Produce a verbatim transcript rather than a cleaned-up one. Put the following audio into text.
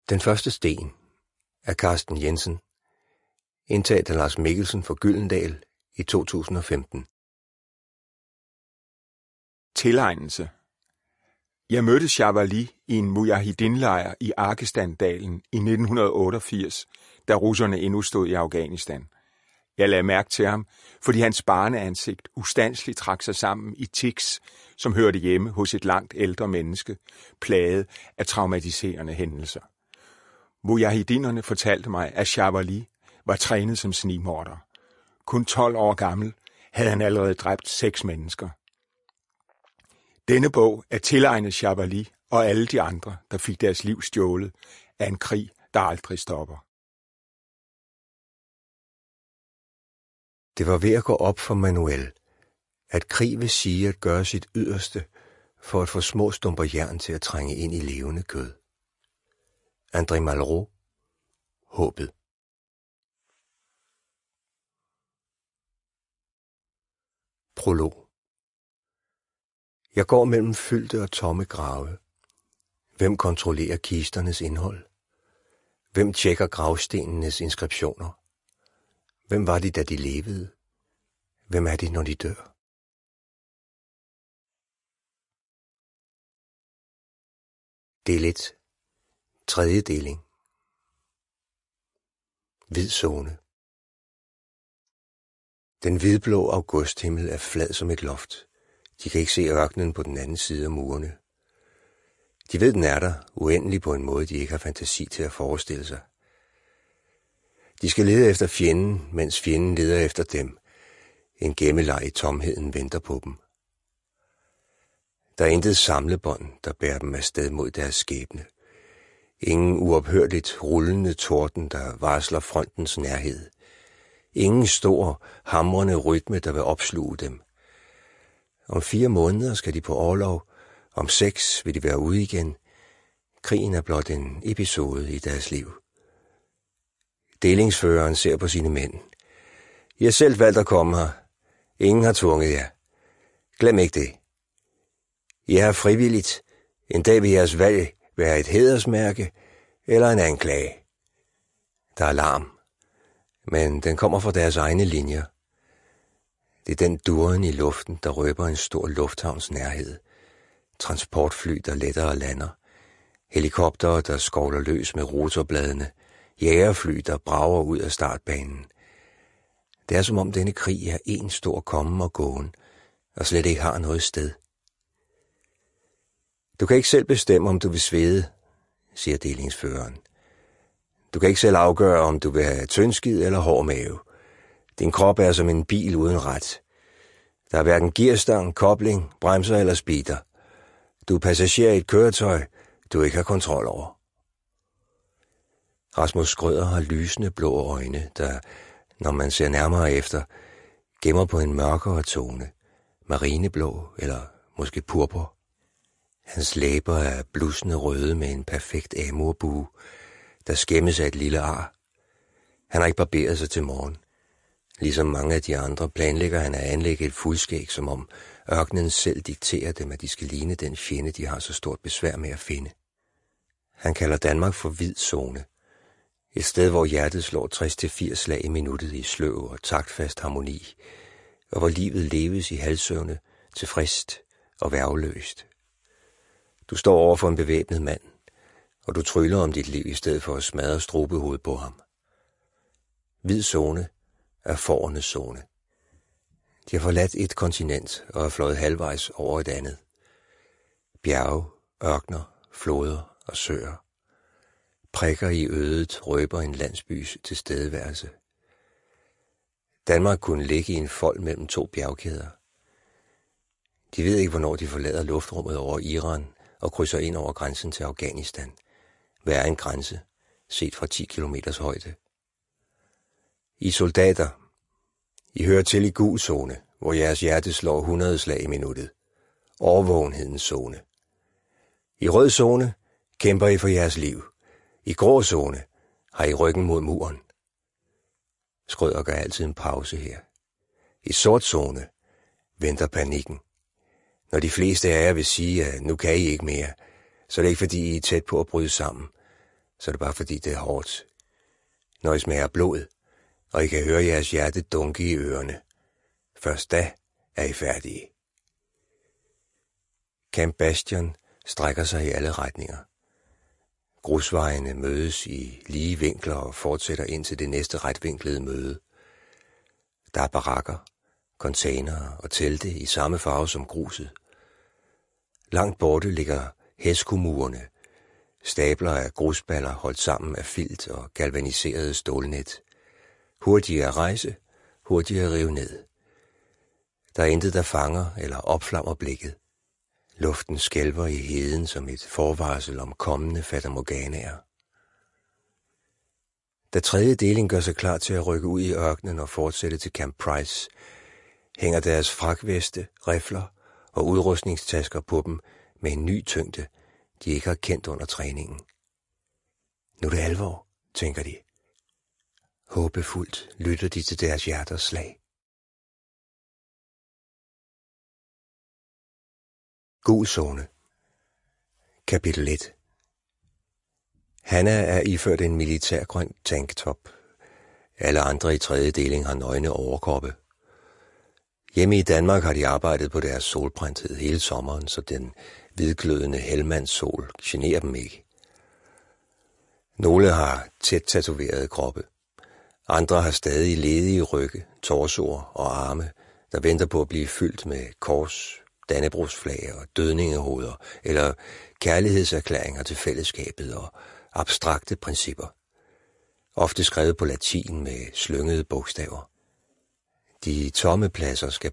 Den første sten af Carsten Jensen, indtaget af Lars Mikkelsen for Gyldendal i to tusind og femten. Tilegnelse. Jeg mødte Shavali i en mujahidin-lejr i Arkestandalen i nitten otteogfirs, da russerne endnu stod i Afghanistan. Jeg lagde mærke til ham, fordi hans barneansigt ustandsligt trak sig sammen i tics, som hørte hjemme hos et langt ældre menneske, plaget af traumatiserende hændelser. Mujahidinerne fortalte mig, at Shavali var trænet som snigmorder. Kun tolv år gammel havde han allerede dræbt seks mennesker. Denne bog er tilegnet Shavali og alle de andre, der fik deres liv stjålet af en krig, der aldrig stopper. Det var ved at gå op for Manuel, at krig vil sige at gøre sit yderste for at få små stumper jern til at trænge ind i levende kød. André Malraux, Håbet. Prolog. Jeg går mellem fyldte og tomme grave. Hvem kontrollerer kisternes indhold? Hvem tjekker gravstenenes inskriptioner? Hvem var de, da de levede? Hvem er de, når de dør? Del et. Tredje deling. Hvid zone. Den hvidblå augusthimmel er flad som et loft. De kan ikke se ørkenen på den anden side af murene. De ved, den er der, uendelig på en måde, de ikke har fantasi til at forestille sig. De skal lede efter fjenden, mens fjenden leder efter dem. En gemmeleg i tomheden venter på dem. Der er intet samlebånd, der bærer dem afsted mod deres skæbne. Ingen uophørligt rullende torden, der varsler frontens nærhed. Ingen stor, hamrende rytme, der vil opsluge dem. Om fire måneder skal de på orlov. Om seks vil de være ude igen. Krigen er blot en episode i deres liv. Delingsføreren ser på sine mænd. I har selv valgt at komme her. Ingen har tvunget jer. Glem ikke det. I er her frivilligt. En dag vil jeres valg være et hædersmærke eller en anklage. Der er larm, men den kommer fra deres egne linjer. Det er den duren i luften, der røber en stor lufthavns nærhed. Transportfly, der letter og lander. Helikoptere, der skovler løs med rotorbladene. Jægerfly, der brager ud af startbanen. Det er som om denne krig er en stor kommen og gåen, og slet ikke har noget sted. Du kan ikke selv bestemme, om du vil svede, siger delingsføreren. Du kan ikke selv afgøre, om du vil have tyndskid eller hård mave. Din krop er som en bil uden ret. Der er hverken gearstang, kobling, bremser eller speeder. Du er passager i et køretøj, du ikke har kontrol over. Rasmus Schrøder har lysende blå øjne, der, når man ser nærmere efter, gemmer på en mørkere tone, marineblå eller måske purpur. Hans læber er blussende røde med en perfekt amurbue, der skæmmes af et lille ar. Han har ikke barberet sig til morgen. Ligesom mange af de andre planlægger han at anlægge et fuldskæg, som om ørkenen selv dikterer dem, at de skal ligne den fjende, de har så stort besvær med at finde. Han kalder Danmark for hvid zone. Et sted, hvor hjertet slår tres til firs slag i minuttet i sløv og taktfast harmoni, og hvor livet leves i halvsøvne, tilfrist og værgeløst. Du står over for en bevæbnet mand, og du tryller om dit liv i stedet for at smadre strubehovedet på ham. Hvid zone er fårenes zone. De har forladt et kontinent og er fløjet halvvejs over et andet. Bjerge, ørkner, floder og søer. Prikker i ødet røber en landsbys tilstedeværelse. Danmark kunne ligge i en fold mellem to bjergkæder. De ved ikke, hvornår de forlader luftrummet over Iran og krydser ind over grænsen til Afghanistan. Hvad er en grænse, set fra ti kilometers højde? I soldater. I hører til i gul zone, hvor jeres hjerte slår hundrede slag i minuttet. Overvågenhedens zone. I rød zone kæmper I for jeres liv. I grå zone har I ryggen mod muren. Schrøder gør altid en pause her. I sort zone venter panikken. Når de fleste af jer vil sige, at nu kan I ikke mere, så er det ikke fordi I er tæt på at bryde sammen. så er det bare fordi, det er hårdt. Når I smager blod, og I kan høre jeres hjerte dunke i ørerne, først da er I færdige. Camp Bastion strækker sig i alle retninger. Grusvejene mødes i lige vinkler og fortsætter ind til det næste retvinklede møde. Der er barakker, containere og telte i samme farve som gruset. Langt borte ligger hæskumurene, stabler af grusballer holdt sammen af filt og galvaniserede stålnet. Hurtigere at rejse, hurtigere at rive ned. Der er intet, der fanger eller opflammer blikket. Luften skælver i heden som et forvarsel om kommende fatamorganaer. Da tredje deling gør sig klar til at rykke ud i ørkenen og fortsætte til Camp Price, hænger deres frakveste, rifler og udrustningstasker på dem med en ny tyngde, de ikke har kendt under træningen. Nu er det alvor, tænker de. Håbefuldt lytter de til deres hjerters slag. Gul zone. Kapitel et. Hanna er iført en militærgrøn tanktop. Alle andre i tredje deling har nøgne overkroppe. Hjemme i Danmark har de arbejdet på deres solbrændthed hele sommeren, så den hvidglødende helmandssol generer dem ikke. Nogle har tæt tatoverede kroppe. Andre har stadig ledige rygge, torsoer og arme, der venter på at blive fyldt med kors, dannebrogsflag og dødningehoveder, eller kærlighedserklæringer til fællesskabet og abstrakte principper. Ofte skrevet på latin med slyngede bogstaver. De tomme pladser skal